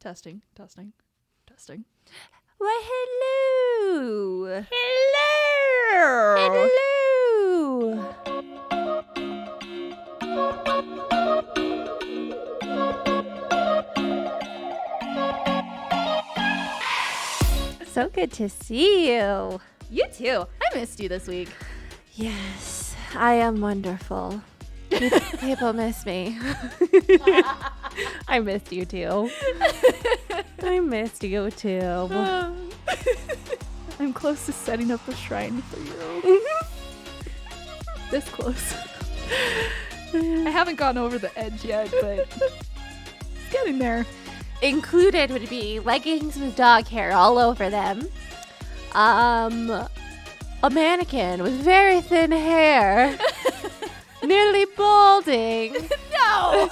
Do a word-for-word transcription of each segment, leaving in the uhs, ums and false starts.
Testing, testing, testing. Why, hello. Hello. Hello. So good to see you. You too. I missed you this week. Yes, I am wonderful. People miss me. I missed you too. I missed you too. Um, I'm close to setting up a shrine for you. This close. I haven't gone over the edge yet, but it's getting there. Included would be leggings with dog hair all over them. Um, a mannequin with very thin hair. Nearly balding. No!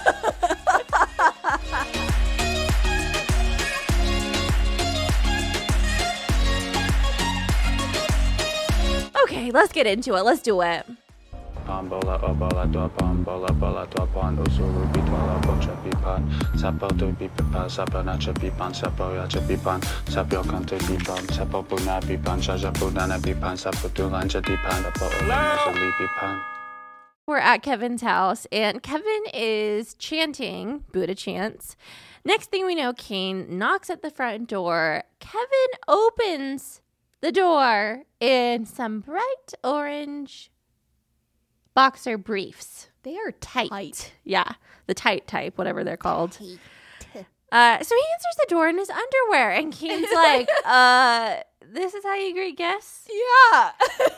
Okay, let's get into it. Let's do it. Bola obola dopon bola bola dopon usuru bitola bocha bipan sapo to bipa sapo nacha bipan sapo yacha bipan sapo kante bipan sapo puna bipan shaja punana bipan sapo tulanja dipan apo ola bipan. We're at Kevin's house, and Kevin is chanting Buddha chants. Next thing we know, Kane knocks at the front door. Kevin opens the door in some bright orange boxer briefs. They are tight. Tight. Yeah, the tight type, whatever they're called. Uh, so he answers the door in his underwear, and Kane's like, uh, this is how you greet guests? Yeah.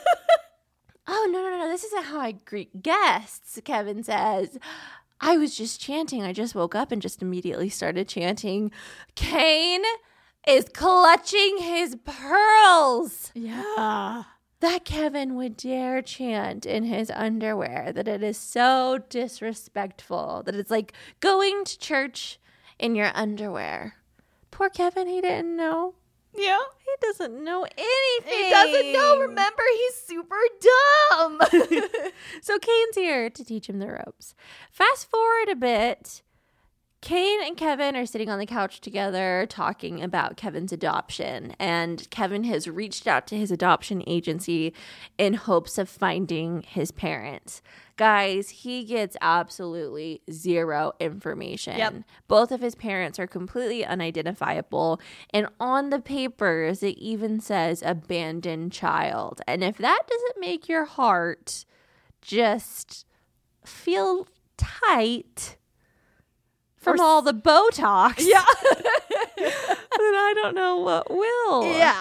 Oh, no, no, no, this isn't how I greet guests, Kevin says. I was just chanting. I just woke up and just immediately started chanting. Kane is clutching his pearls. Yeah. That Kevin would dare chant in his underwear, that it is so disrespectful, that it's like going to church in your underwear. Poor Kevin, he didn't know. Yeah. He doesn't know anything. He doesn't know. Remember, he's super dumb. So Kane's here to teach him the ropes. Fast forward a bit. Kane and Kevin are sitting on the couch together talking about Kevin's adoption, and Kevin has reached out to his adoption agency in hopes of finding his parents. Guys, he gets absolutely zero information. Yep. Both of his parents are completely unidentifiable, and on the papers it even says abandoned child. And if that doesn't make your heart just feel tight from all the Botox, Yeah. then I don't know what will. Yeah.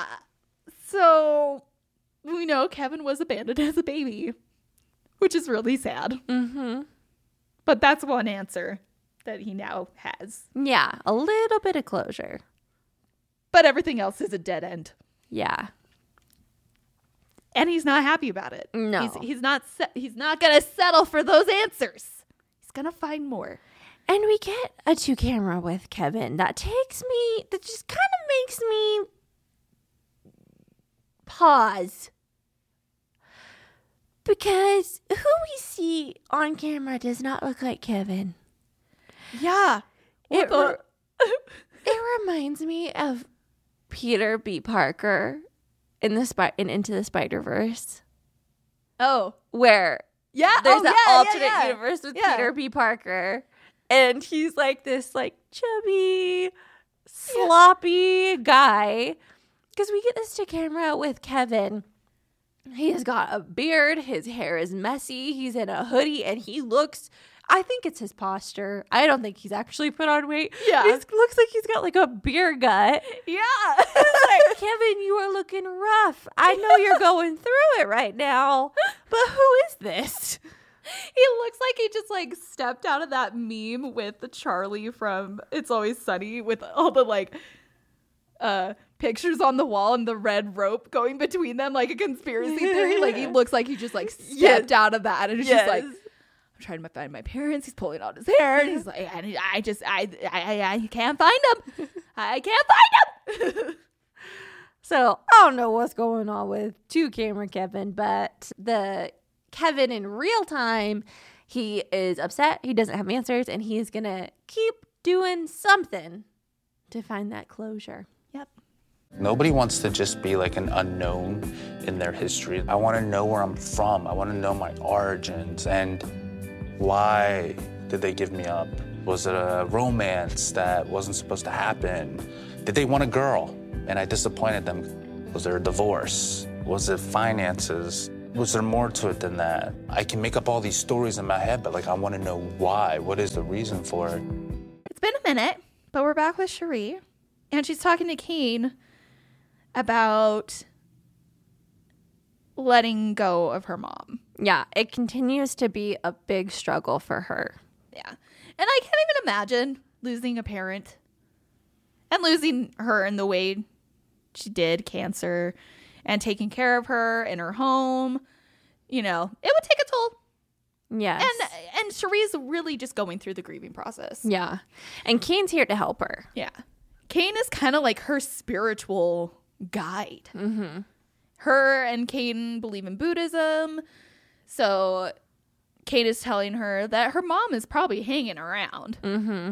So we know Kevin was abandoned as a baby, which is really sad. Mm-hmm. But that's one answer that he now has. Yeah, a little bit of closure. But everything else is a dead end. Yeah. And he's not happy about it. No. He's, he's not se- he's not going to settle for those answers. He's going to find more. And we get a two camera with Kevin that takes me, that just kind of makes me pause. Because who we see on camera does not look like Kevin. Yeah. It, What the- re- it reminds me of Peter B. Parker in the Spi- in Into the Spider-Verse, Oh. where Yeah. there's oh, that yeah, alternate yeah, yeah. universe with Yeah. Peter B. Parker. And he's like this like chubby, sloppy guy. Because we get this to camera with Kevin. He has got a beard. His hair is messy. He's in a hoodie and he looks, I think it's his posture. I don't think he's actually put on weight. Yeah. He looks like he's got like a beer gut. Yeah. It's like, Kevin, you are looking rough. I know you're going through it right now. But who is this? He looks like he just like stepped out of that meme with the Charlie from It's Always Sunny with all the like uh pictures on the wall and the red rope going between them like a conspiracy theory. Like he looks like he just like stepped Yes. out of that and it's Yes. just like, I'm trying to find my parents. He's pulling out his hair and he's like, I, I just I, I I can't find them. I can't find them. So I don't know what's going on with two camera Kevin, but the Kevin in real time, he is upset. He doesn't have answers and he's going to keep doing something to find that closure. Yep. Nobody wants to just be like an unknown in their history. I want to know where I'm from. I want to know my origins and why did they give me up? Was it a romance that wasn't supposed to happen? Did they want a girl and I disappointed them? Was there a divorce? Was it finances? Was there more to it than that? I can make up all these stories in my head, but like I want to know why. What is the reason for it? It's been a minute, but we're back with Cherie, and she's talking to Kane about letting go of her mom. Yeah, it continues to be a big struggle for her. Yeah. And I can't even imagine losing a parent and losing her in the way she did, cancer, and taking care of her in her home. You know, it would take a toll. Yes. And and Cherie's really just going through the grieving process. Yeah. And Kane's here to help her. Yeah. Kane is kind of like her spiritual guide. Mm-hmm. Her and Kane believe in Buddhism. So Kane is telling her that her mom is probably hanging around. Mm-hmm.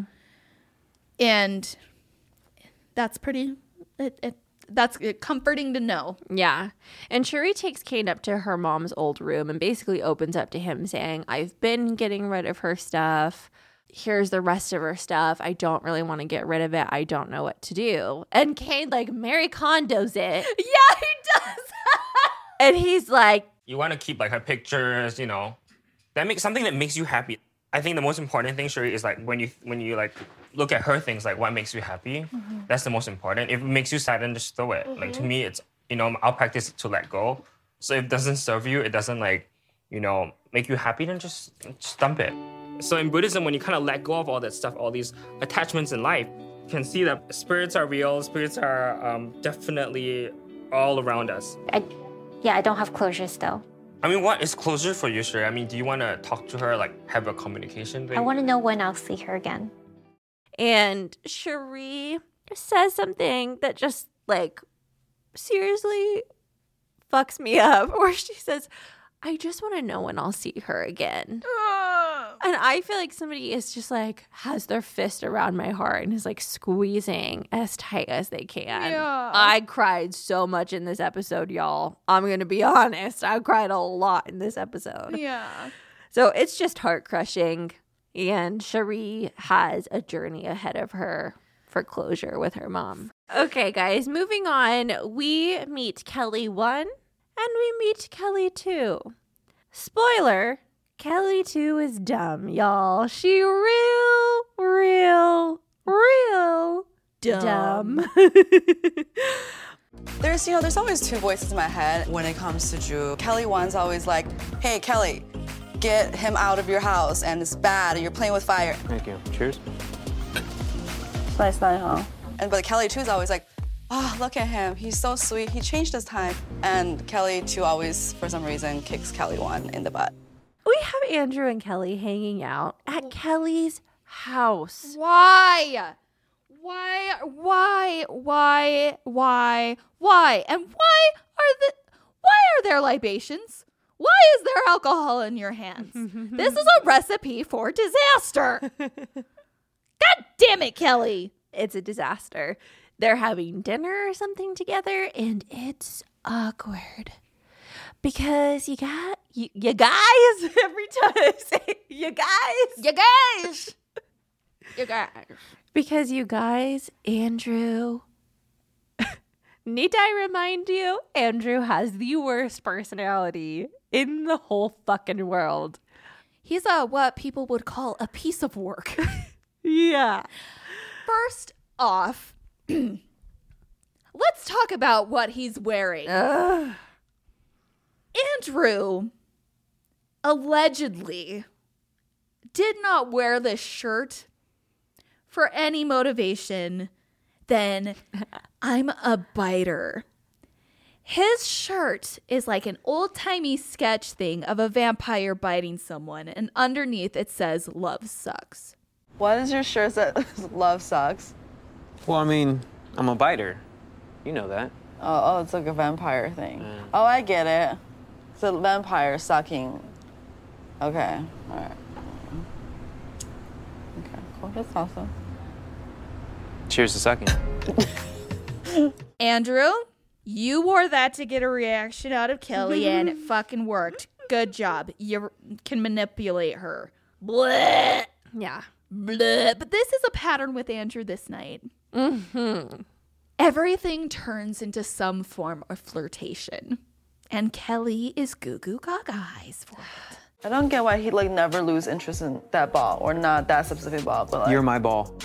And that's pretty, it, it, that's comforting to know. Yeah. And Cherie takes Kane up to her mom's old room and basically opens up to him saying, I've been getting rid of her stuff. Here's the rest of her stuff. I don't really want to get rid of it. I don't know what to do. And Kane, like, Mary Kondo's it. Yeah, he does. And he's like, you want to keep like her pictures, you know, that makes something that makes you happy. I think the most important thing, Cherie, is like when you when you like look at her things, like what makes you happy. Mm-hmm. That's the most important. If it makes you sad, then just throw it. Mm-hmm. Like to me, it's, you know, I'll practice to let go. So if it doesn't serve you, it doesn't like, you know, make you happy, then just, just dump it. So in Buddhism, when you kind of let go of all that stuff, all these attachments in life, you can see that spirits are real. Spirits are um, definitely all around us. I, yeah, I don't have closure still. I mean, what is closure for you, Cherie? I mean, do you want to talk to her, like have a communication thing? I want to know when I'll see her again. and Cherie says something that just like seriously fucks me up, where she says, I just want to know when I'll see her again. And I feel like somebody is just like has their fist around my heart and is like squeezing as tight as they can. Yeah. I cried so much in this episode, y'all. I'm going to be honest. I cried a lot in this episode. Yeah. So it's just heart crushing. And Cherie has a journey ahead of her for closure with her mom. Okay, guys, moving on. We meet Kelly one and we meet Kelly two. Spoiler, Kelly two is dumb, y'all. She real, real, real dumb. dumb. There's, you know, there's always two voices in my head when it comes to Drew. Kelly one's always like, hey, Kelly, get him out of your house, and it's bad, you're playing with fire. Thank you. Cheers. Nice night, huh? And but Kelly two is always like, oh, look at him, he's so sweet, he changed his time. And Kelly two always, for some reason, kicks Kelly one in the butt. We have Andrew and Kelly hanging out at Kelly's house. Why? Why? Why? Why? Why? Why? And why are the why are there libations? Why is there alcohol in your hands? This is a recipe for disaster. God damn it, Kelly. It's a disaster. They're having dinner or something together, and it's awkward. Because you got, you, you guys, every time I say you guys. You guys. You guys. Because you guys, Andrew, need I remind you, Andrew has the worst personality in the whole fucking world. He's a what people would call a piece of work. Yeah. First off, let's talk about what he's wearing. Ugh. Andrew allegedly did not wear this shirt for any motivation than I'm a biter. His shirt is like an old-timey sketch thing of a vampire biting someone, and underneath it says, love sucks. What is your shirt that love sucks? Well, I mean, I'm a biter. You know that. Oh, oh, it's like a vampire thing. Mm. Oh, I get it. It's a vampire sucking. Okay, all right. Okay, cool. That's awesome. Cheers to sucking. Andrew, you wore that to get a reaction out of Kelly, and it fucking worked. Good job. You can manipulate her. Bleh. Yeah. Bleh. But this is a pattern with Andrew this night. Mm-hmm. Everything turns into some form of flirtation. And Kelly is goo goo gaga eyes for it. I don't get why he like never lose interest in that ball or not that specific ball, but like You're my ball.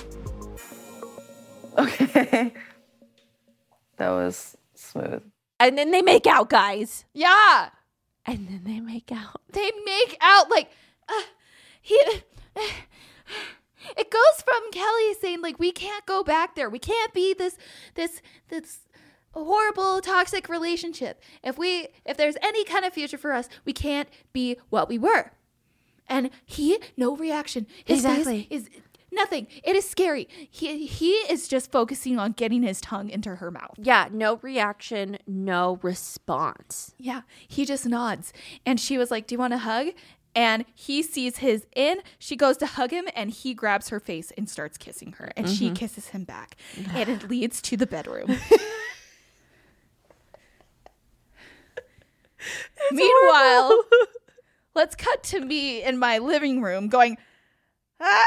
okay. That was smooth. And then they make out, guys. Yeah. And then they make out. They make out like uh, he uh, it goes from Kelly saying like we can't go back there. We can't be this this this horrible toxic relationship. If we if there's any kind of future for us, we can't be what we were. And he no reaction. His Exactly. face is nothing. It is scary. He he is just focusing on getting his tongue into her mouth. Yeah, no reaction, no response. Yeah, he just nods. And she was like, "Do you want a hug?" And he sees his in. She goes to hug him, and he grabs her face and starts kissing her. And she kisses him back. And it leads to the bedroom. Meanwhile, let's cut to me in my living room going, "Ah!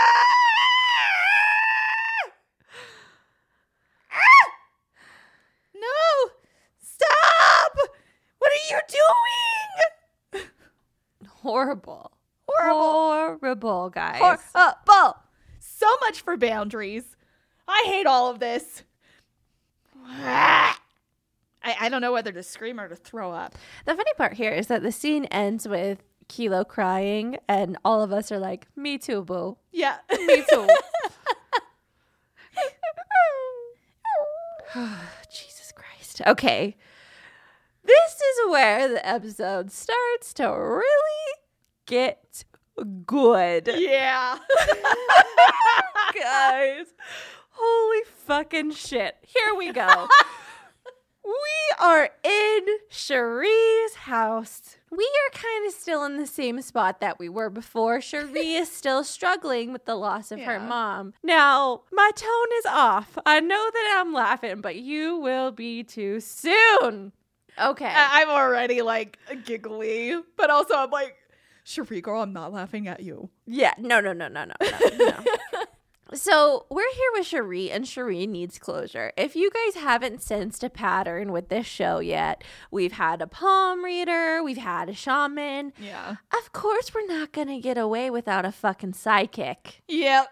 Ah! No! Stop! What are you doing?" Horrible. Horrible. Horrible, guys. Hor- uh, ball. So much for boundaries. I hate all of this. I, I don't know whether to scream or to throw up. The funny part here is that the scene ends with Kilo crying, and all of us are like, "Me too, boo. Yeah. Me too." Jesus Christ. Okay. This is where the episode starts to really get good. Yeah. Guys, holy fucking shit. Here we go. We are in Cherie's house. We are kind of still in the same spot that we were before. Cherie is still struggling with the loss of her Yeah. mom. Now, my tone is off. I know that I'm laughing, but you will be too soon. Okay. I- I'm already like giggly, but also I'm like, Cherie girl, I'm not laughing at you. Yeah, no, no, no, no, no, no, no. So we're here with Cherie, and Cherie needs closure. If you guys haven't sensed a pattern with this show yet, we've had a palm reader, we've had a shaman. Yeah. Of course, we're not going to get away without a fucking sidekick. Yep.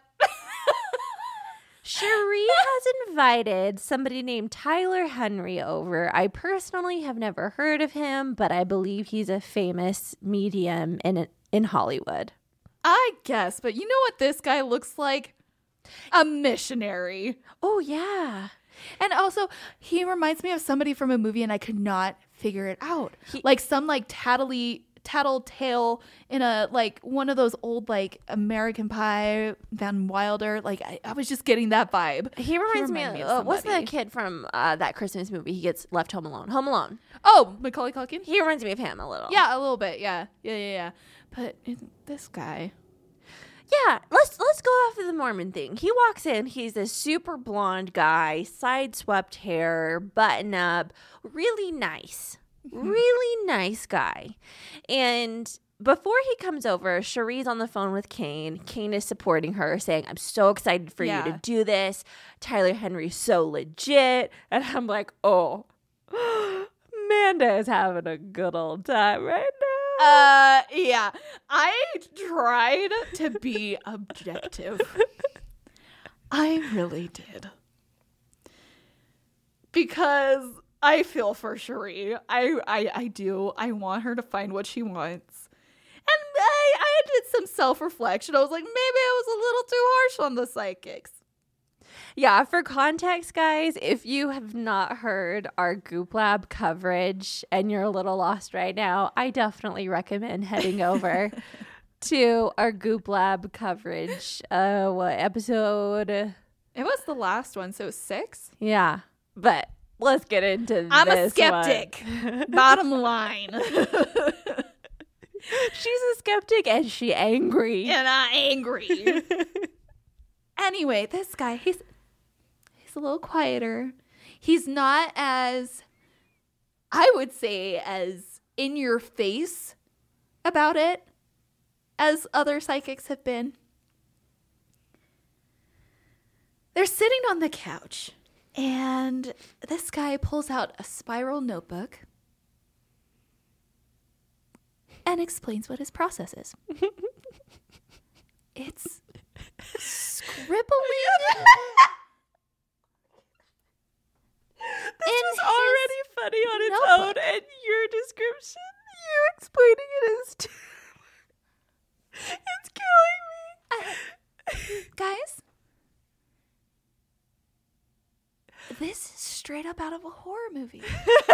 Cherie has invited somebody named Tyler Henry over. I personally have never heard of him, but I believe he's a famous medium in in Hollywood. I guess, but you know what this guy looks like? A missionary. Oh, yeah. And also, he reminds me of somebody from a movie, and I could not figure it out. He- like some like tattly tattletale in a like one of those old like American Pie, Van Wilder. Like I, I was just getting that vibe. He reminds me, reminded of, me of uh, what's somebody. that kid from uh, that Christmas movie? He gets left home alone. Home Alone. Oh, Macaulay Culkin. He reminds me of him a little. Yeah, a little bit. Yeah, yeah, yeah, yeah. But this guy. Yeah, let's let's go off of the Mormon thing. He walks in, he's a super blonde guy, side swept hair, button up, really nice. Really nice guy. And before he comes over, Cherie's on the phone with Kane. Kane is supporting her, saying, "I'm so excited for Yeah. you to do this. Tyler Henry's so legit." And I'm like, oh, Amanda is having a good old time right now. Uh, yeah. I tried to be objective. I really did. Because I feel for Cherie. I, I, I do. I want her to find what she wants. And I, I did some self-reflection. I was like, maybe I was a little too harsh on the psychics. Yeah, for context, guys, if you have not heard our Goop Lab coverage and you're a little lost right now, I definitely recommend heading over to our Goop Lab coverage. Uh, what episode? It was the last one, so six? Yeah, but let's get into I'm a this skeptic. one. Bottom line. She's a skeptic and she angry. And I'm angry. Anyway, this guy, he's He's a little quieter. He's not as, I would say, as in your face about it as other psychics have been. They're sitting on the couch, and this guy pulls out a spiral notebook and explains what his process is. It's scribbling. This was already funny on its notebook. own, and your description, you explaining it is too... It's killing me. Uh, guys, this is straight up out of a horror movie.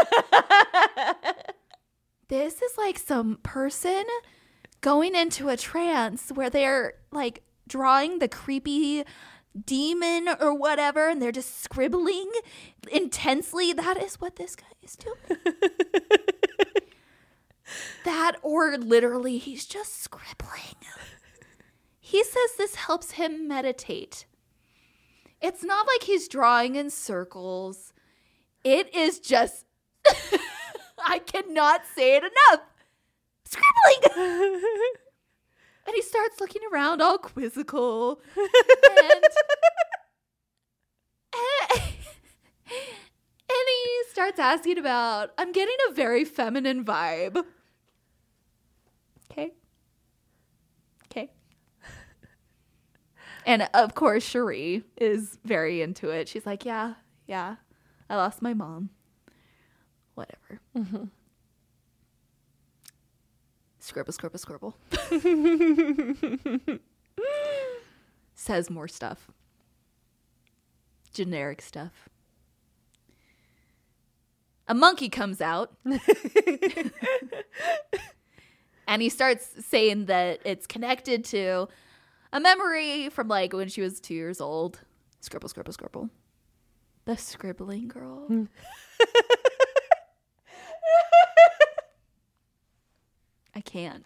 This is like some person going into a trance where they're like drawing the creepy demon or whatever, and they're just scribbling intensely. That is what this guy is doing. That, or literally he's just scribbling. He says this helps him meditate. It's not like he's drawing in circles. It is just I cannot say it enough. Scribbling. And he starts looking around all quizzical. And, and, and he starts asking about, I'm getting a very feminine vibe. Okay. Okay. And of course, Cherie is very into it. She's like, yeah, yeah, I lost my mom. Whatever. Mm-hmm. Scribble, scribble, scribble. Says more stuff. Generic stuff. A monkey comes out. And he starts saying that it's connected to a memory from like when she was two years old. Scribble, scribble, scribble. The scribbling girl. I can't.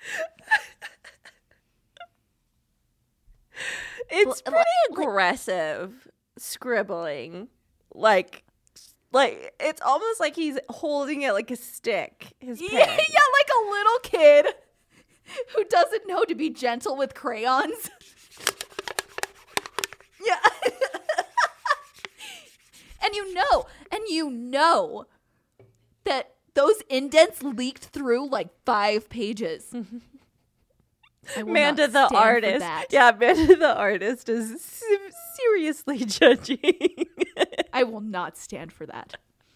It's L- pretty like- aggressive scribbling. Like, like it's almost like he's holding it like a stick. His pen. Yeah, yeah, like a little kid who doesn't know to be gentle with crayons. Yeah. And you know, and you know that those indents leaked through like five pages. I will Amanda not the stand for artist. that. Yeah, Amanda the artist is se- seriously judging. I will not stand for that.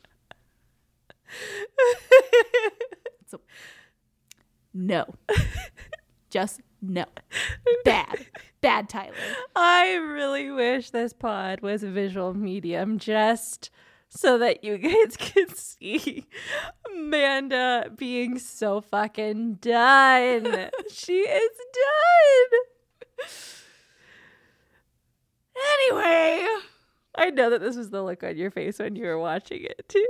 So, no. Just no. Bad. Bad, Tyler. I really wish this pod was a visual medium just so that you guys could see Amanda being so fucking done. She is done. Anyway, I know that this was the look on your face when you were watching it too.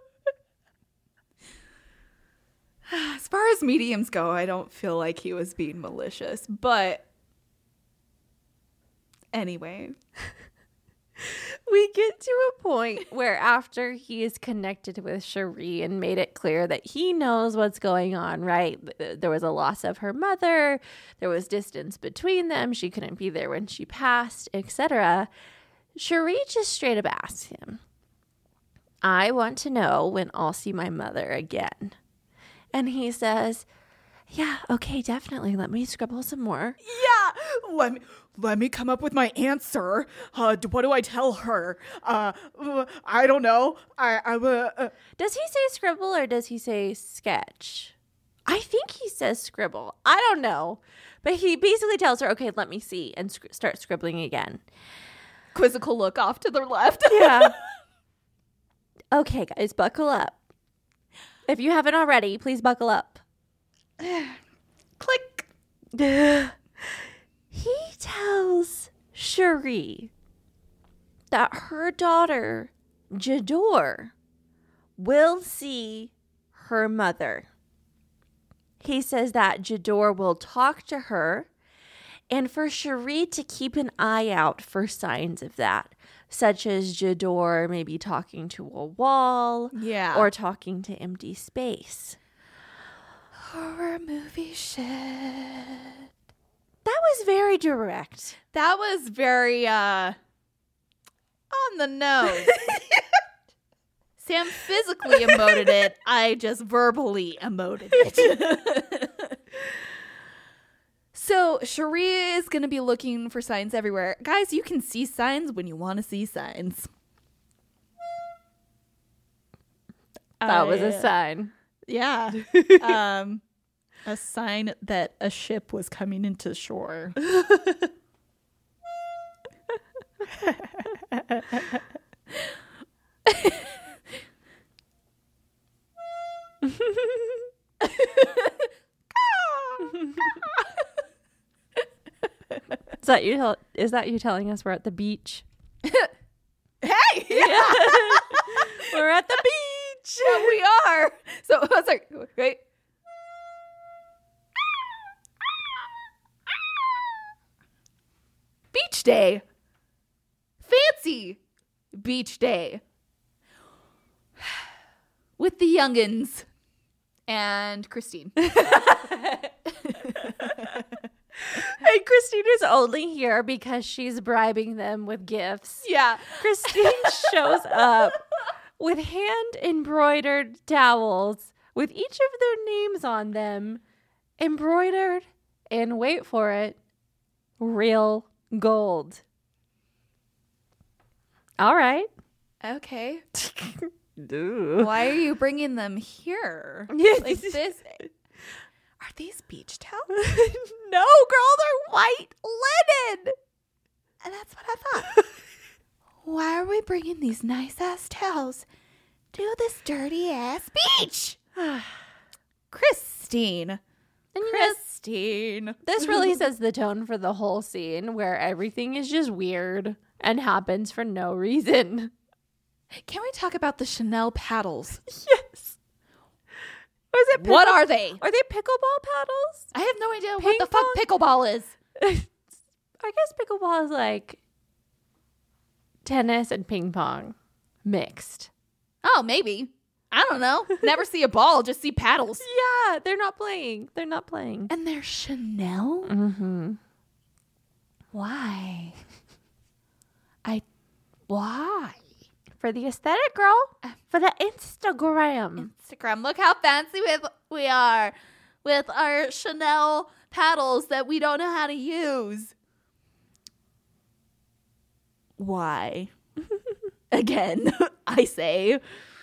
As far as mediums go, I don't feel like he was being malicious, but anyway. We get to a point where after he is connected with Cherie and made it clear that he knows what's going on, right? There was a loss of her mother. There was distance between them. She couldn't be there when she passed, et cetera. Cherie just straight up asks him, I want to know when I'll see my mother again. And he says, yeah, okay, definitely. Let me scribble some more. Yeah, let me let me come up with my answer. Uh, what do I tell her? Uh, I don't know. I I uh, uh. Does he say scribble or does he say sketch? I think he says scribble. I don't know, but he basically tells her, "Okay, let me see," and sc- start scribbling again. Quizzical look off to the left. Yeah. Okay, guys, buckle up. If you haven't already, please buckle up. Click. He tells Cherie that her daughter, Jador, will see her mother. He says that Jador will talk to her and for Cherie to keep an eye out for signs of that. such as Jador maybe talking to a wall Yeah. or talking to empty space. Horror movie shit. That was very direct. That was very uh on the nose. Sam physically emoted it. I just verbally emoted it. So Cherie is going to be looking for signs everywhere. Guys, you can see signs when you want to see signs. That was I- a sign. Yeah. um, a sign that a ship was coming into shore. Is that you? Tell- is that you telling us we're at the beach? Hey! Yeah. We're at the beach. Yeah, we are. So I was like, wait. Beach day. Fancy beach day. With the youngins and Christine. And Christina's only here because she's bribing them with gifts. Yeah. Christine shows up with hand embroidered towels with each of their names on them, embroidered, and wait for it, real gold. All right. Okay. Dude. Why are you bringing them here? Yes. Like this. Are these beach towels? No, girl, they're white linen. And that's what I thought. Why are we bringing these nice ass towels to this dirty ass beach? Christine. And you know, Christine. this really sets the tone for the whole scene where everything is just weird and happens for no reason. Can we talk about the Chanel paddles? Yes. Or is it pickle- What are they? Are they pickleball paddles? I have no idea Ping what the fuck pickleball is. I guess pickleball is like tennis and ping pong mixed. Oh, maybe. I don't know. Never see a ball, just see paddles. Yeah, they're not playing. They're not playing. And they're Chanel? Mm-hmm. Why? I. Why? For the aesthetic, girl. For the Instagram. Instagram. Look how fancy with we are with our Chanel paddles that we don't know how to use. Why? Again, I say.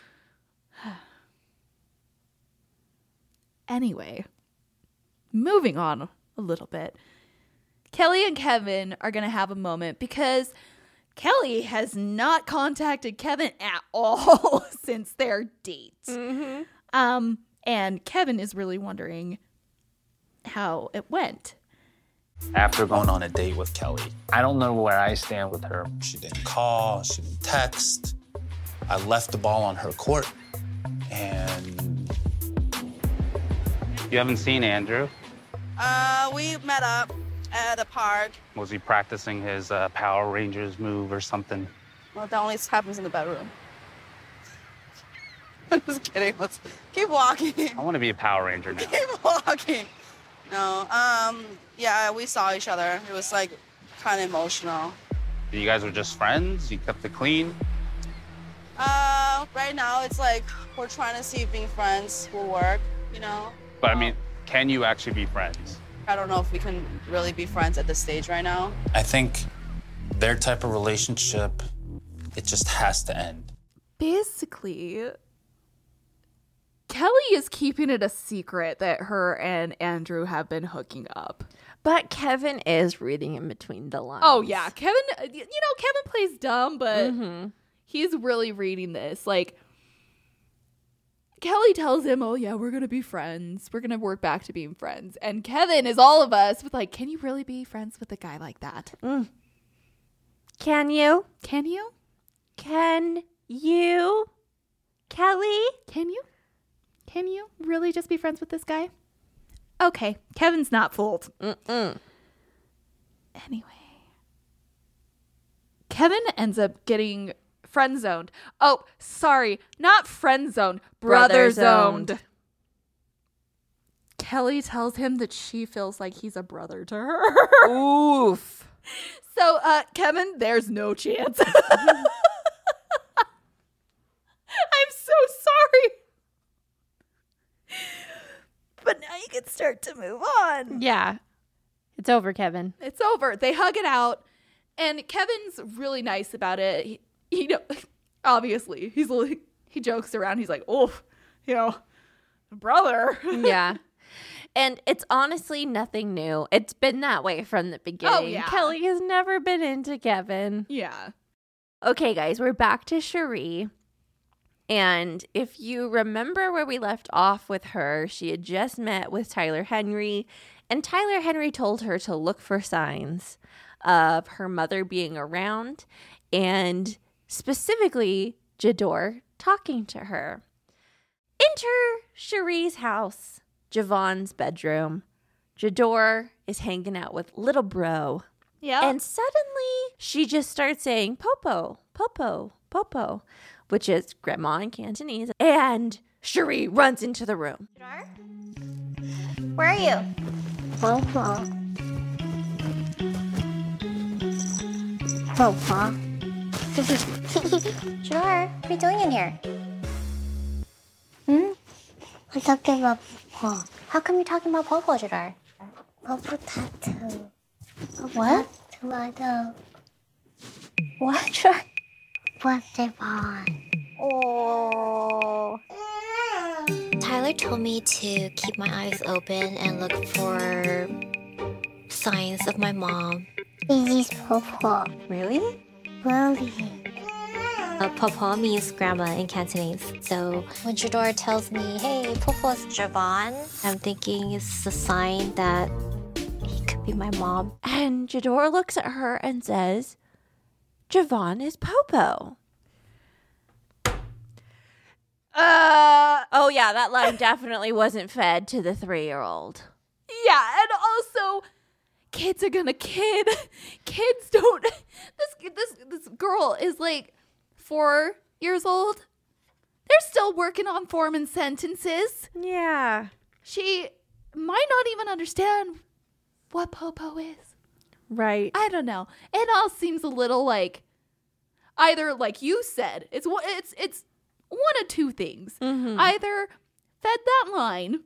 Anyway, moving on a little bit. Kelly and Kevin are going to have a moment because Kelly has not contacted Kevin at all since their date. Mm-hmm. Um, and Kevin is really wondering how it went. After going on a date with Kelly, I don't know where I stand with her. She didn't call, she didn't text. I left the ball on her court, and You haven't seen Andrew? Uh, we met up at a park. Was he practicing his uh, Power Rangers move or something? Well, that only happens in the bedroom. I'm just kidding. Let's keep walking. I want to be a Power Ranger now. Keep walking. No, um, yeah, we saw each other. It was like kind of emotional. You guys were just friends? You kept it clean? Uh, right now it's like we're trying to see if being friends will work, you know? But I Um, mean, can you actually be friends? I don't know if we can really be friends at this stage right now. I think their type of relationship, it just has to end. Basically, Kelly is keeping it a secret that her and Andrew have been hooking up. But Kevin is reading in between the lines. Oh, yeah. Kevin, you know, Kevin plays dumb, but Mm-hmm. he's really reading this. Like, Kelly tells him, oh, yeah, we're going to be friends. We're going to work back to being friends. And Kevin is all of us with, like, can you really be friends with a guy like that? Mm. Can you? Can you? Can you? Kelly? Can you? Can you really just be friends with this guy? Okay, Kevin's not fooled. Mm-mm. Anyway, Kevin ends up getting friend zoned. Oh, sorry, not friend zoned, brother zoned. Kelly tells him that she feels like he's a brother to her. Oof. So, uh, Kevin, there's no chance. I'm so sorry. But now you can start to move on. Yeah. It's over, Kevin. It's over. They hug it out. And Kevin's really nice about it. He, you know, obviously, he's like, he jokes around. He's like, oh, you know, brother. Yeah. And it's honestly nothing new. It's been that way from the beginning. Oh, yeah. Kelly has never been into Kevin. Yeah. Okay, guys, we're back to Cherie. And if you remember where we left off with her, she had just met with Tyler Henry. And Tyler Henry told her to look for signs of her mother being around and specifically Jador talking to her. Enter Cherie's house, Javon's bedroom. Jador is hanging out with little bro. Yeah. And suddenly she just starts saying Popo, Popo, Popo, which is grandma in Cantonese. And Cherie runs into the room. Where are you? Popo. Popo. Jador, what are you doing in here? Hmm? I'm talking about Popo. How come you're talking about Popo, Jador? Popo tattoo. Popo What? Tomato. What, Jador? What Devon? Oh. Tyler told me to keep my eyes open and look for signs of my mom. This is Popo. Really? Really? Uh, Papa means grandma in Cantonese. So when Jador tells me, hey, Popo's Javon, I'm thinking it's a sign that he could be my mom. And Jador looks at her and says, Javon is Popo. Uh, oh, yeah, that line definitely wasn't fed to the three-year-old. Yeah, and also, kids are gonna kid. Kids don't. This this this girl is like four years old. They're still working on forming sentences. Yeah. She might not even understand what Popo is. Right. I don't know. It all seems a little like either, like you said, it's it's it's one of two things. Mm-hmm. Either fed that line,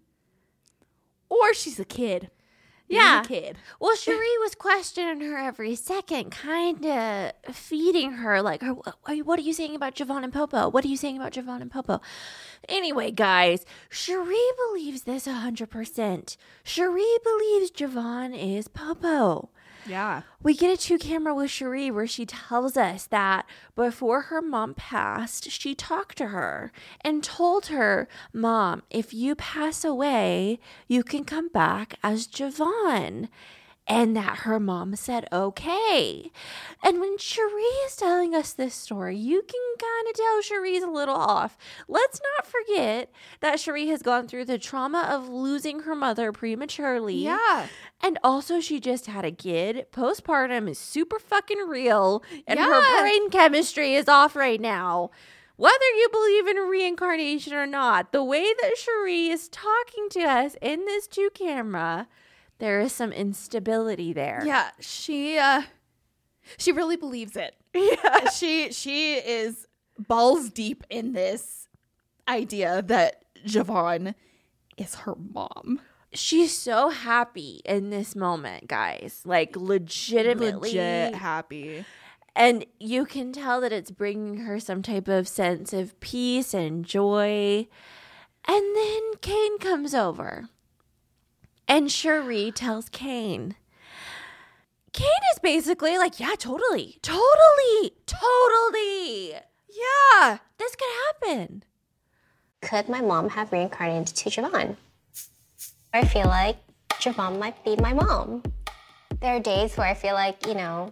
or she's a kid. Yeah. Being a kid. Well, Cherie was questioning her every second, kind of feeding her, like, what are you saying about Javon and Popo? What are you saying about Javon and Popo? Anyway, guys, Cherie believes this one hundred percent. Cherie believes Javon is Popo. Yeah. We get a two-camera with Cherie where she tells us that before her mom passed, she talked to her and told her, Mom, if you pass away, you can come back as Javon. And that her mom said, okay. And when Cherie is telling us this story, you can kind of tell Cherie's a little off. Let's not forget that Cherie has gone through the trauma of losing her mother prematurely. Yeah. And also she just had a kid. Postpartum is super fucking real. And Yeah. her brain chemistry is off right now. Whether you believe in reincarnation or not, the way that Cherie is talking to us in this two camera, there is some instability there. Yeah, she uh she really believes it. Yeah. she she is balls deep in this idea that Javon is her mom. She's so happy in this moment, guys. Like legitimately Legit happy. And you can tell that it's bringing her some type of sense of peace and joy. And then Kane comes over. And Cherie tells Kane. Kane is basically like, yeah, totally, totally, totally. Yeah, this could happen. Could my mom have reincarnated to Javon? I feel like Javon might be my mom. There are days where I feel like, you know,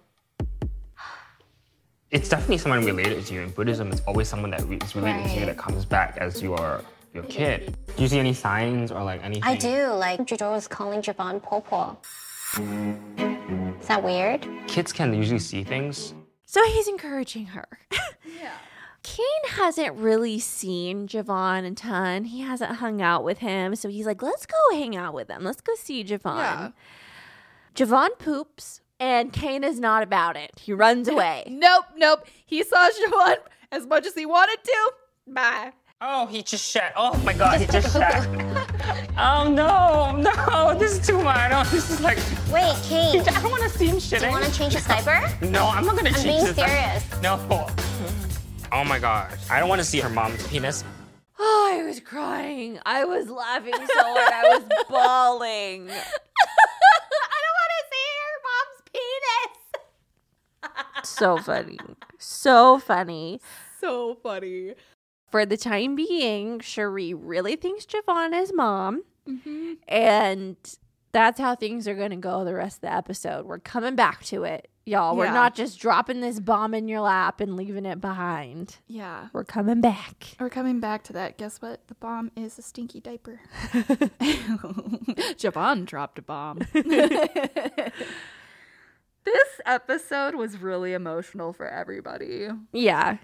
it's definitely someone related to you. In Buddhism, it's always someone that is related Right. to you that comes back as your your kid. Do you see any signs or like anything? I do. Like, Jador was calling Javon Popo. Is that weird? Kids can usually see things. So he's encouraging her. Yeah. Kane hasn't really seen Javon a ton. He hasn't hung out with him. So he's like, let's go hang out with him. Let's go see Javon. Yeah. Javon poops, and Kane is not about it. He runs away. Nope, nope. He saw Javon as much as he wanted to. Bye. Oh, he just shat. Oh my god, he just shat. Oh no, no, this is too much. I don't, this is like. Wait, Kane. I don't want to see him shitting. Do you want to change his diaper? No, I'm not gonna I'm change being his diaper. serious. No. Oh my gosh, I don't want to see her mom's penis. Oh, I was crying. I was laughing so hard. I was bawling. I don't want to see her mom's penis. So funny. So funny. So funny. For the time being, Cherie really thinks Javon is mom. Mm-hmm. And that's how things are going to go the rest of the episode. We're coming back to it, y'all. We're Yeah. not just dropping this bomb in your lap and leaving it behind. Yeah. We're coming back. We're coming back to that. Guess what? The bomb is a stinky diaper. Javon dropped a bomb. This episode was really emotional for everybody. Yeah.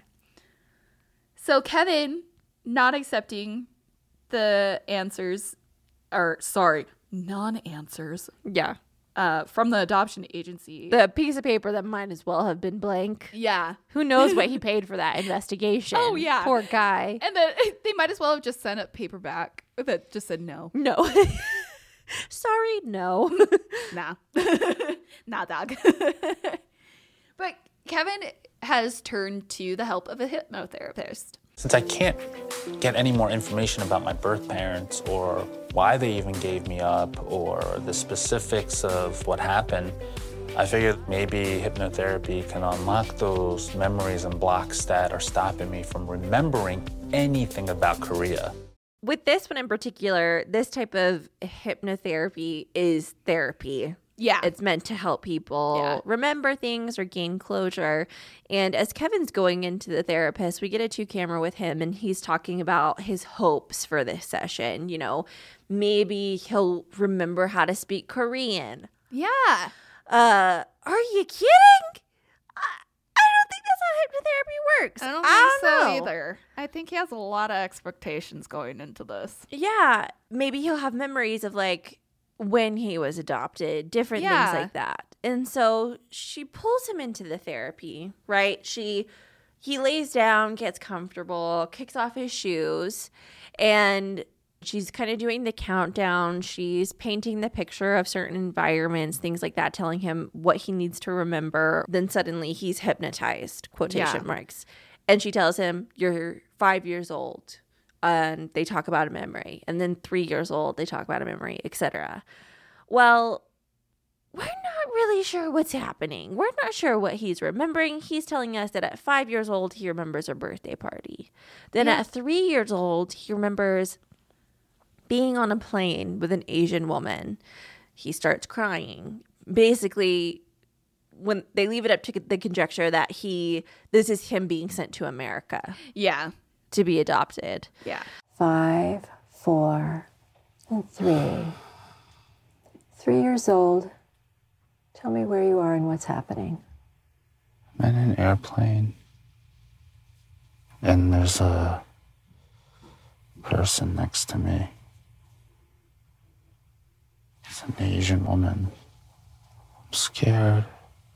So Kevin not accepting the answers, or sorry, non-answers Yeah. uh, from the adoption agency. The piece of paper that might as well have been blank. yeah. Who knows what he paid for that investigation? Oh, yeah. Poor guy. And then they might as well have just sent a paperback that just said no. No. Sorry, no. Nah. Nah, dog. But Kevin has turned to the help of a hypnotherapist. Since I can't get any more information about my birth parents or why they even gave me up or the specifics of what happened, I figured maybe hypnotherapy can unlock those memories and blocks that are stopping me from remembering anything about Korea. With this one in particular, this type of hypnotherapy is therapy. Yeah. It's meant to help people Yeah. remember things or gain closure. And as Kevin's going into the therapist, we get a two camera with him and he's talking about his hopes for this session. You know, maybe he'll remember how to speak Korean. Yeah. Uh, are you kidding? I, I don't think that's how hypnotherapy works. I don't think so know. either. I think he has a lot of expectations going into this. Yeah, maybe he'll have memories of like when he was adopted, different Yeah. things like that. And so she pulls him into the therapy, right? She he lays down, gets comfortable, kicks off his shoes, and she's kind of doing the countdown. She's painting the picture of certain environments, things like that, telling him what he needs to remember. Then suddenly he's hypnotized, quotation Yeah. marks. And she tells him, you're five years old. And they talk about a memory. And then three years old, they talk about a memory, et cetera. Well, we're not really sure what's happening. We're not sure what he's remembering. He's telling us that at five years old, he remembers a birthday party. Then Yeah. at three years old, he remembers being on a plane with an Asian woman. He starts crying. Basically, when they leave it up to the conjecture that he, this is him being sent to America Yeah. to be adopted. Yeah. Five, four, and three. Three years old. Tell me where you are and what's happening. I'm in an airplane, and there's a person next to me. It's an Asian woman. I'm scared.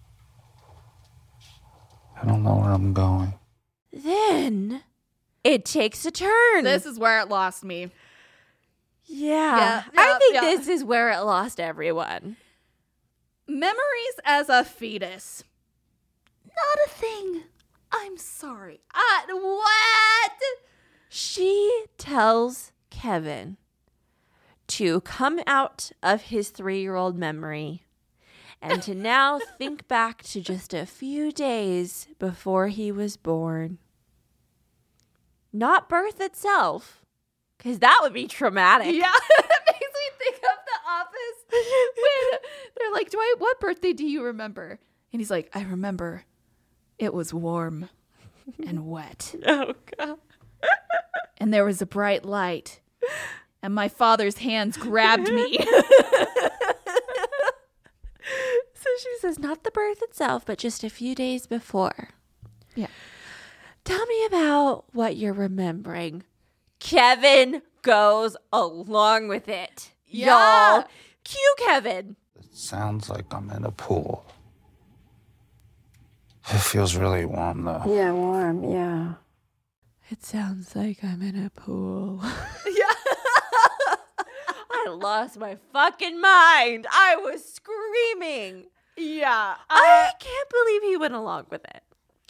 I don't know where I'm going. Then it takes a turn. This is where it lost me. yeah. Yeah, I yeah, think yeah. this is where it lost everyone. Memories as a fetus. Not a thing. I'm sorry. Uh, what? She tells Kevin to come out of his three-year-old memory and to now think back to just a few days before he was born. Not birth itself, because that would be traumatic. Yeah, it makes me think of The Office when they're like, Dwight, what birthday do you remember? And he's like, I remember it was warm and wet. Oh, God. And there was a bright light. And my father's hands grabbed me. So she says, not the birth itself, but just a few days before. Yeah. Tell me about what you're remembering. Kevin goes along with it. Yeah. Y'all, cue Kevin. It sounds like I'm in a pool. It feels really warm, though. Yeah, warm, yeah. It sounds like I'm in a pool. Yeah. I lost my fucking mind. I was screaming. Yeah. I can't believe he went along with it.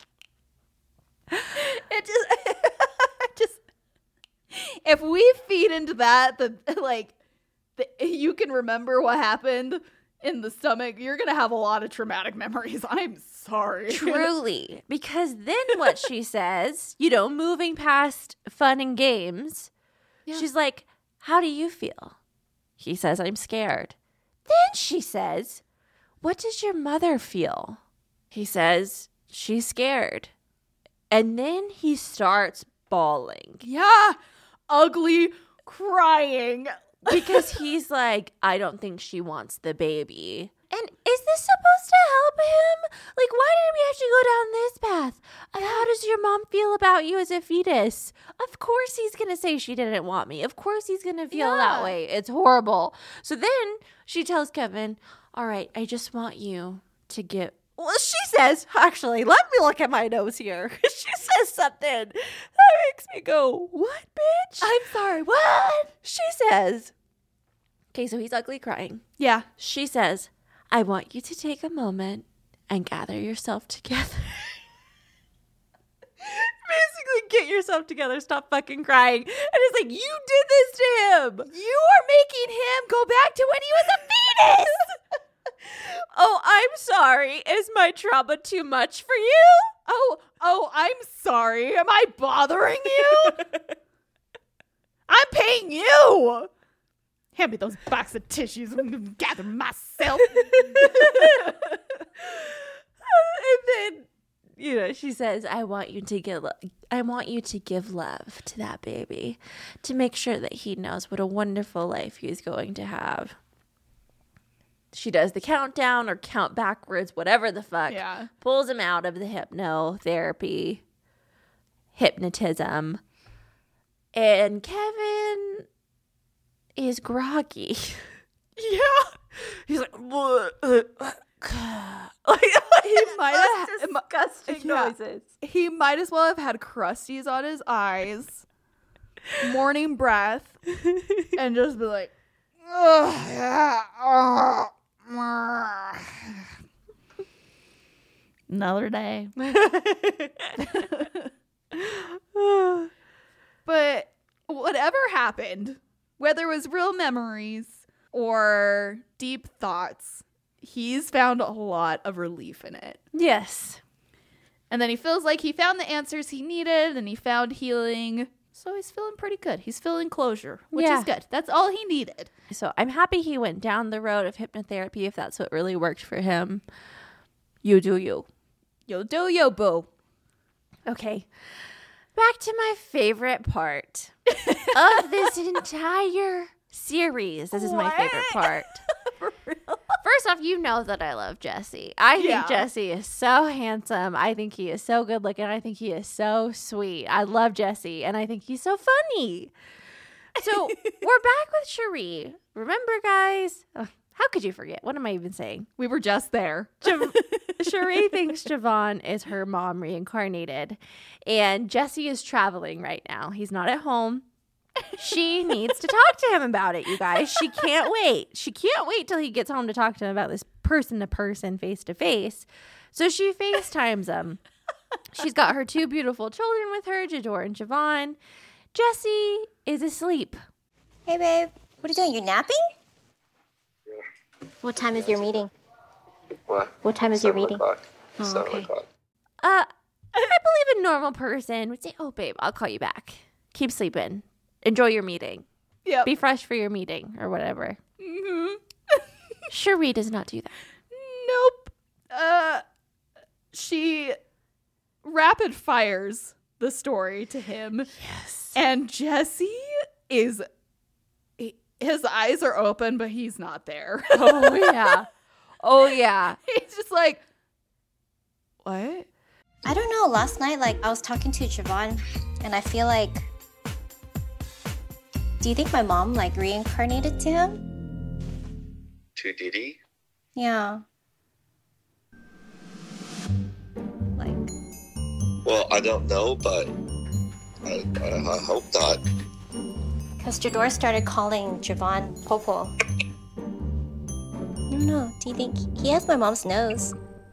It just, just, if we feed into that, the like, the, you can remember what happened in the stomach, you're going to have a lot of traumatic memories. I'm sorry. Truly. Because then what she says, you know, moving past fun and games, yeah. she's like, how do you feel? He says, I'm scared. Then she says, what does your mother feel? He says, she's scared. And then he starts bawling. Yeah. Ugly crying. Because he's like, I don't think she wants the baby. And is this supposed to help him? Like, why did we have to go down this path? And how does your mom feel about you as a fetus? Of course he's going to say she didn't want me. Of course he's going to feel yeah. that way. It's horrible. So then she tells Kevin, all right, I just want you to get... Well, she says, actually, let me look at my nose here. She says something that makes me go, what, bitch? I'm sorry, what? She says, okay, so he's ugly crying. Yeah. She says, I want you to take a moment and gather yourself together. Basically, get yourself together, stop fucking crying. And it's like, you did this to him. You are making him go back to when he was a fetus. Oh, I'm sorry. Is my trauma too much for you? Oh, oh, I'm sorry. Am I bothering you? I'm paying you. Hand me those box of tissues. I'm going to gather myself. And then, you know, she says, I want you to give, I want you to give love to that baby to make sure that he knows what a wonderful life he's going to have. She does the countdown or count backwards, whatever the fuck. Yeah. Pulls him out of the hypnotherapy, hypnotism. And Kevin is groggy. Yeah. He's like, what? Like he might have disgusting yeah. noises. He might as well have had crusties on his eyes, morning breath, and just be like, oh, yeah, oh. Another day. But whatever happened, whether it was real memories or deep thoughts, he's found a lot of relief in it. Yes. And then he feels like he found the answers he needed and he found healing. So he's feeling pretty good. He's feeling closure, which yeah. is good. That's all he needed. So I'm happy he went down the road of hypnotherapy if that's what really worked for him. You do you. You do you, boo. Okay. Back to my favorite part of this entire series. This is what? my favorite part. For real? First off, you know that I love Jesse. I think yeah. Jesse is so handsome. I think he is so good looking. I think he is so sweet. I love Jesse, and I think he's so funny. So we're back with Cherie. Remember, guys? Ugh, how could you forget? What am I even saying? We were just there. Jav- Cherie thinks Javon is her mom reincarnated, and Jesse is traveling right now. He's not at home. She needs to talk to him about it, you guys. She can't wait. She can't wait till he gets home to talk to him about this person to person, face to face. So she FaceTimes him. She's got her two beautiful children with her, Jador and Javon. Jesse is asleep. Hey, babe. What are you doing? You napping? Yeah. What time is your meeting? What? What time is your meeting? O'clock. Oh, Seven okay. o'clock. Uh, I believe a normal person would say, oh, babe, I'll call you back. Keep sleeping. Enjoy your meeting. Yeah. Be fresh for your meeting or whatever. Mm-hmm. Cherie does not do that. Nope. Uh, she rapid fires the story to him. Yes. And Jesse is, he, his eyes are open, but he's not there. Oh, yeah. Oh, yeah. He's just like, what? I don't know. Last night, like, I was talking to Javon, and I feel like... Do you think my mom, like, reincarnated to him? To Didi? Yeah. Like... Well, I don't know, but I, I, I hope not. Because Jador started calling Javon Popo. I don't know. Do you think... He has my mom's nose.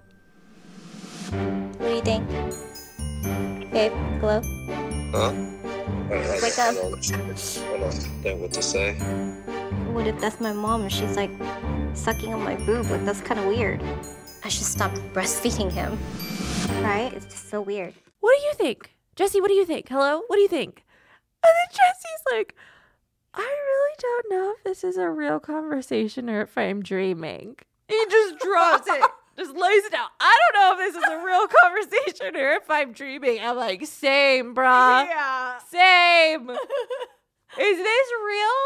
What do you think? Babe, hello? Huh? I, I, Wake I up. don't, I don't know what to say. What if that's my mom and she's like sucking on my boob? Like, that's kind of weird. I should stop breastfeeding him. Right? It's just so weird. What do you think? Jesse, what do you think? Hello? What do you think? And then Jesse's like, I really don't know if this is a real conversation or if I'm dreaming. He just drops it. Just lays it out. I don't know if this is a real conversation or if I'm dreaming. I'm like, same, bruh. Yeah. Same. Is this real?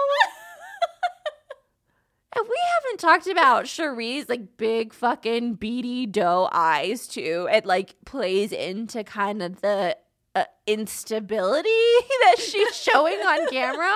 And we haven't talked about Cherie's like big fucking beady doe eyes too. It like plays into kind of the uh, instability that she's showing on camera.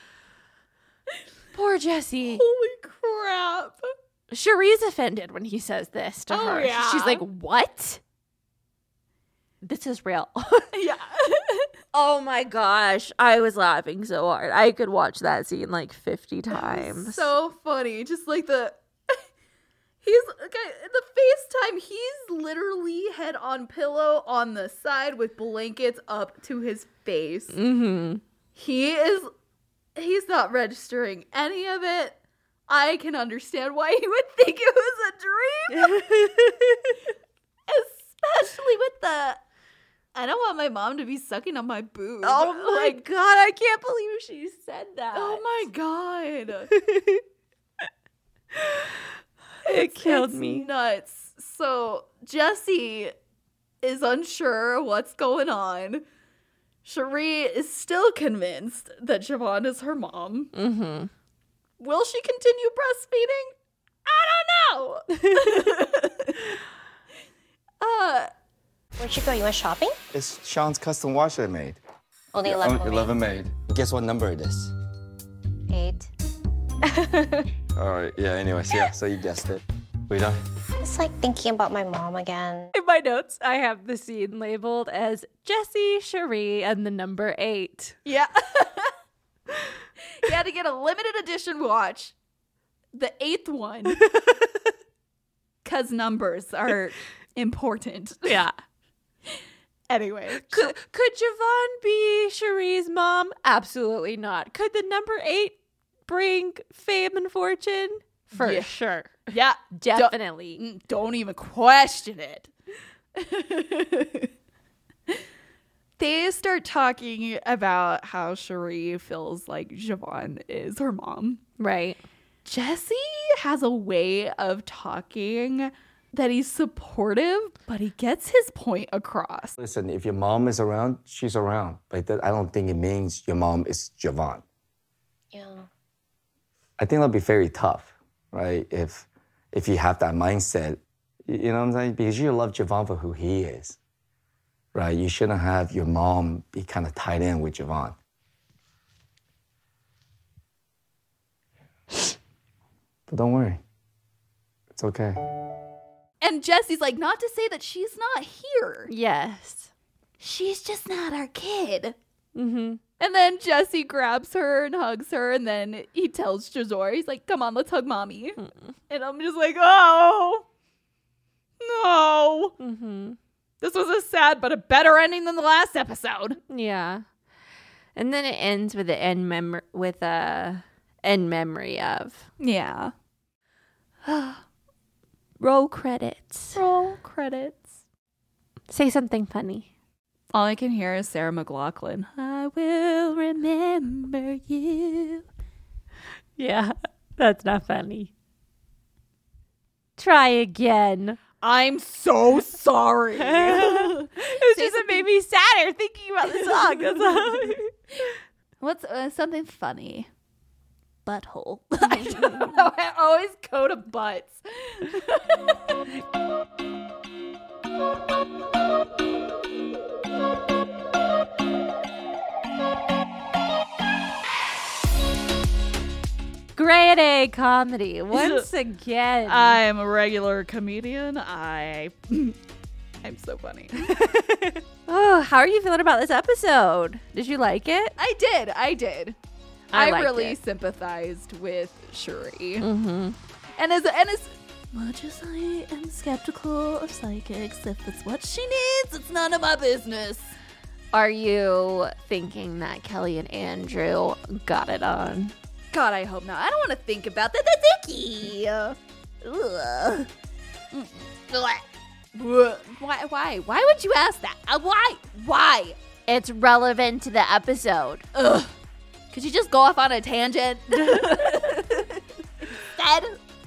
Poor Jessie. Holy crap. Cherie's offended when he says this to Oh, her. yeah. She's like, what? This is real. Yeah. Oh my gosh. I was laughing so hard. I could watch that scene like fifty times. So funny. Just like the... He's... Okay, the FaceTime, he's literally head on pillow on the side with blankets up to his face. Mm-hmm. He is... He's not registering any of it. I can understand why he would think it was a dream. Especially with the, I don't want my mom to be sucking on my boob. Oh my Like, god, I can't believe she said that. oh my god. It killed It's me. nuts. So Jessie is unsure what's going on. Cherie is still convinced that Javon is her mom. Mm-hmm. Will she continue breastfeeding? I don't know. uh, Where'd you go? You went shopping? It's Sean's custom watch I made. Only Yeah, eleven. only eleven made. Guess what number it is? Eight. All right. Yeah. Anyways, yeah. So you guessed it. We done. It's like thinking about my mom again. In my notes, I have the scene labeled as Jessie, Cherie, and the number eight. yeah. He had to get a limited edition watch, the eighth one, because numbers are important. Yeah. Anyway. Could, could Javon be Cherie's mom? Absolutely not. Could the number eight bring fame and fortune? For Yeah. sure. Yeah. Definitely. Don't, don't even question it. They start talking about how Cherie feels like Javon is her mom. Right. Jesse has a way of talking that he's supportive, but he gets his point across. Listen, if your mom is around, she's around. But that, I don't think it means your mom is Javon. Yeah. I think that'll be very tough, right? If if you have that mindset, you you know what I'm saying? Because you love Javon for who he is, right? You shouldn't have your mom be kind of tied in with Javon. But don't worry. It's okay. And Jesse's like, not to say that she's not here. Yes. She's just not our kid. Mm-hmm. And then Jesse grabs her and hugs her, and then he tells Jazor, he's like, come on, let's hug mommy. Mm. And I'm just like, oh, no. Mm-hmm. This was a sad but a better ending than the last episode. Yeah. And then it ends with the end mem- with a end memory of. Yeah. Roll credits. Roll credits. Say something funny. All I can hear is Sarah McLachlan. I will remember you. Yeah, that's not funny. Try again. I'm so sorry. It was just it made me sadder thinking about the song. That's all. What's uh, something funny? butthole. I don't know. I always go to butts. Grade A comedy once again. I'm a regular comedian. I, I'm so funny. Oh, how are you feeling about this episode? Did you like it? I did. I did. I I, liked really it. sympathized with Shuri. Mm-hmm. And as and as much as I am skeptical of psychics, if it's what she needs, it's none of my business. Are you thinking that Kelly and Andrew got it on? God, I hope not. I don't want to think about that. That's icky. Ugh. Mm. Why? Why? Why would you ask that? Uh, why? Why? It's relevant to the episode. Ugh. Could you just go off on a tangent instead?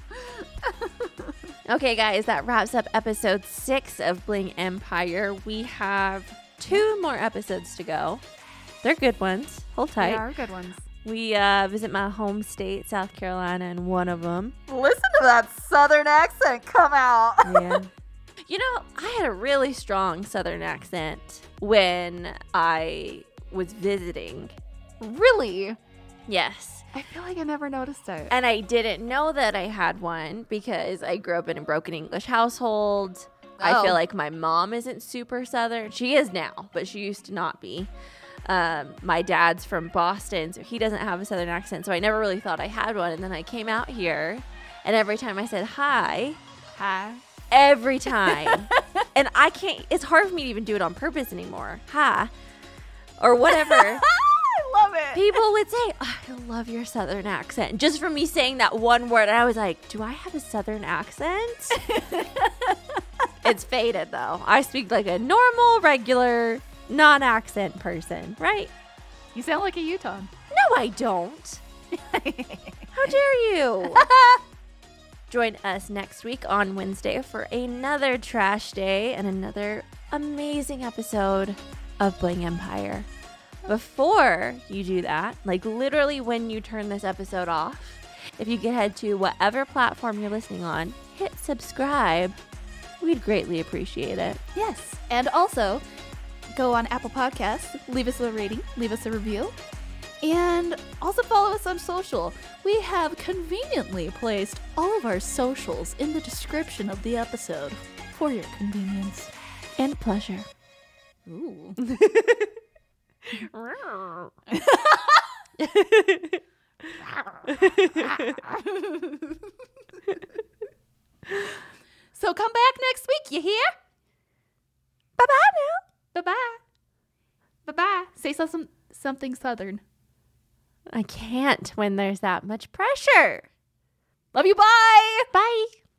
Okay, guys, that wraps up episode six of Bling Empire. We have two more episodes to go. They're good ones. Hold tight. They are good ones. We uh, visit my home state, South Carolina, in one of them. Listen to that southern accent come out. Yeah. You know, I had a really strong southern accent when I was visiting. Really? Yes. I feel like I never noticed it. And I didn't know that I had one because I grew up in a broken English household. I Oh. feel like my mom isn't super southern. She is now, but she used to not be. Um, my dad's from Boston, so he doesn't have a southern accent. So I never really thought I had one. And then I came out here, and every time I said hi, Hi. every time. And I can't, it's hard for me to even do it on purpose anymore. Hi. Or whatever. I love it. People would say, oh, I love your southern accent. Just from me saying that one word. And I was like, do I have a southern accent? It's faded, though. I speak like a normal, regular, non-accent person, right? You sound like a Utah. No, I don't. How dare you? Join us next week on Wednesday for another trash day and another amazing episode of Bling Empire. Before you do that, like literally when you turn this episode off, if you could head to whatever platform you're listening on, hit subscribe. We'd greatly appreciate it. Yes. And also, go on Apple Podcasts, leave us a rating, leave us a review, and also follow us on social. We have conveniently placed all of our socials in the description of the episode for your convenience and pleasure. Ooh. So come back next week, you hear? Bye-bye now. Bye-bye. Bye-bye. Say some, something southern. I can't when there's that much pressure. Love you. Bye. Bye.